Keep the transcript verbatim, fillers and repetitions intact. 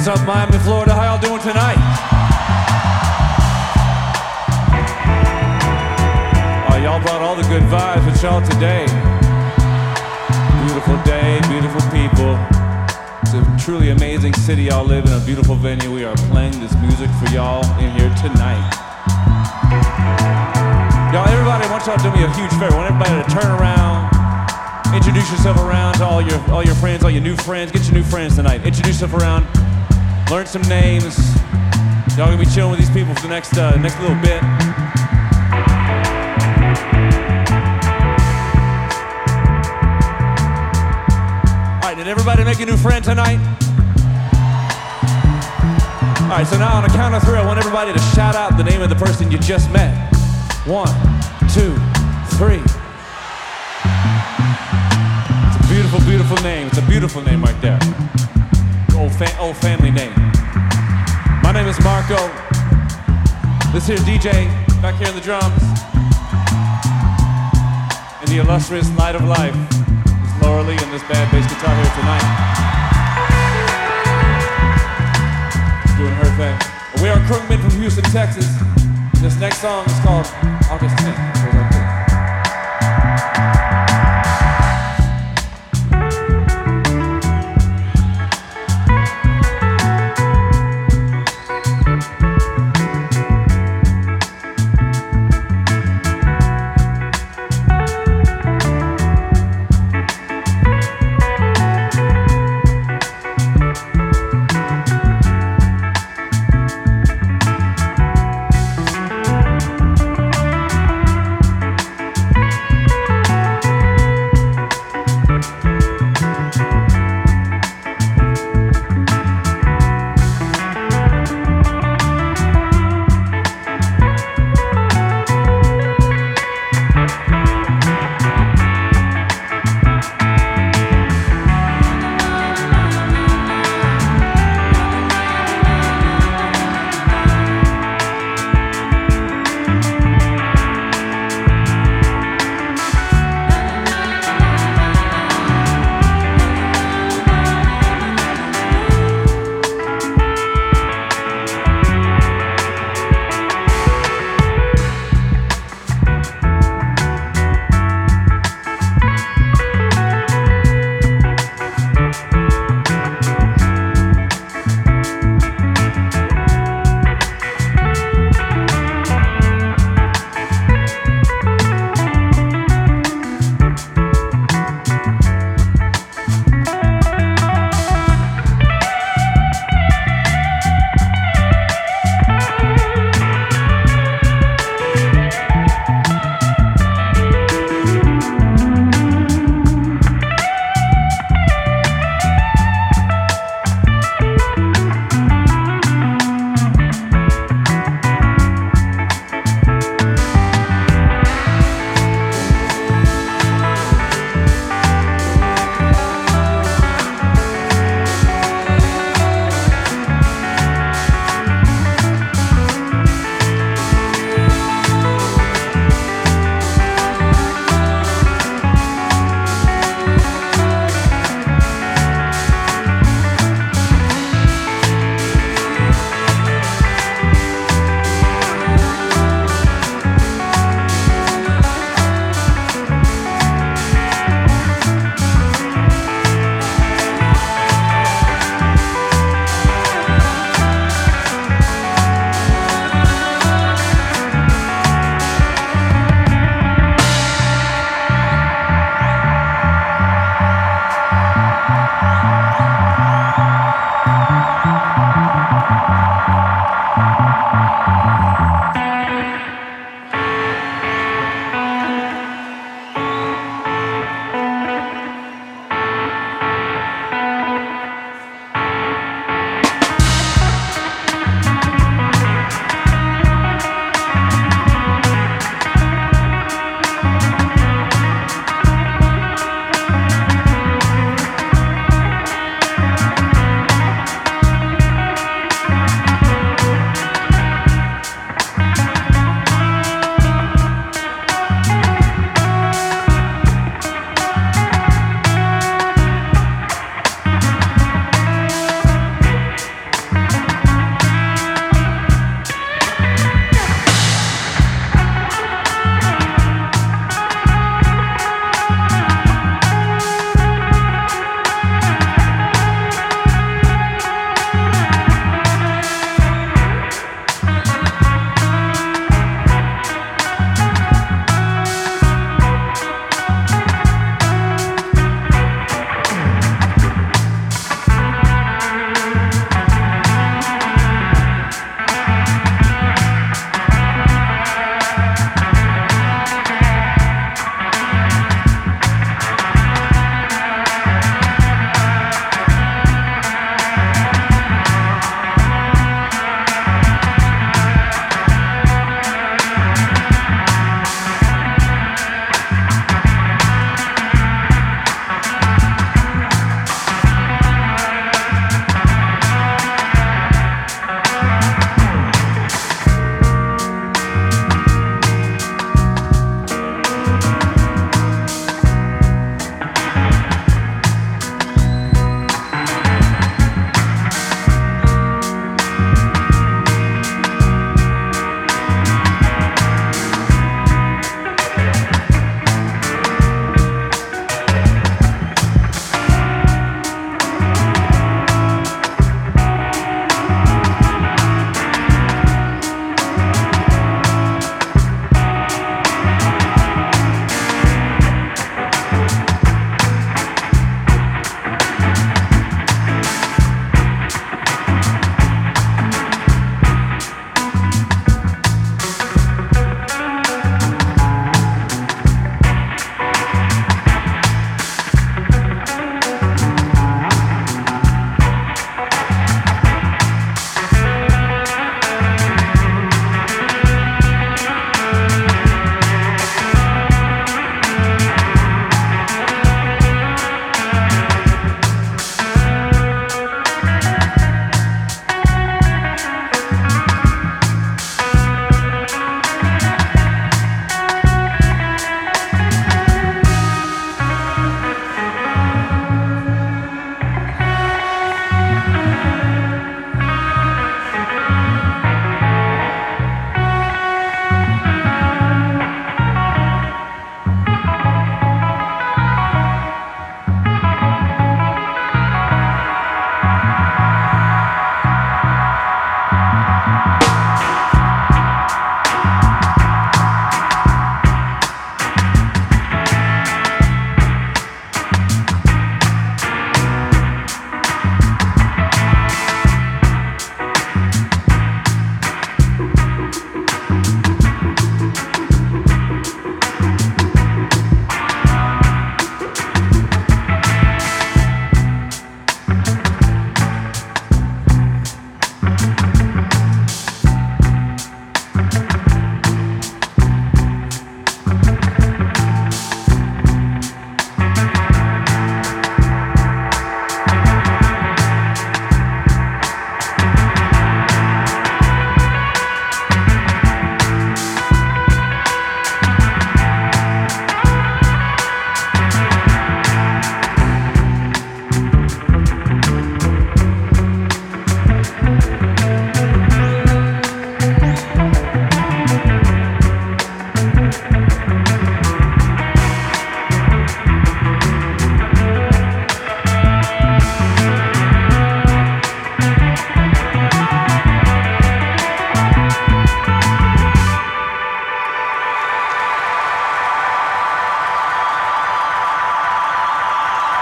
What's up, Miami, Florida? How y'all doing tonight? Oh, y'all brought all the good vibes with y'all today. Beautiful day, beautiful people. It's a truly amazing city. Y'all live in a beautiful venue. We are playing this music for y'all in here tonight. Y'all, everybody, I want y'all to do me a huge favor. I want everybody to turn around, introduce yourself around to all your all your friends, all your new friends. Get your new friends tonight. Introduce yourself around. Learn some names. Y'all gonna be chilling with these people for the next uh, next little bit. All right, did everybody make a new friend tonight? All right, so now on a count of three, I want everybody to shout out the name of the person you just met. One, two, three. It's a beautiful, beautiful name. It's a beautiful name right there. Old, fa- old family name. My name is Marco. This here's D J back here on the drums. And the illustrious Light of Life is Laura Lee and this bad bass guitar here tonight. Doing her thing. We are Krugman from Houston, Texas. This next song is called August tenth.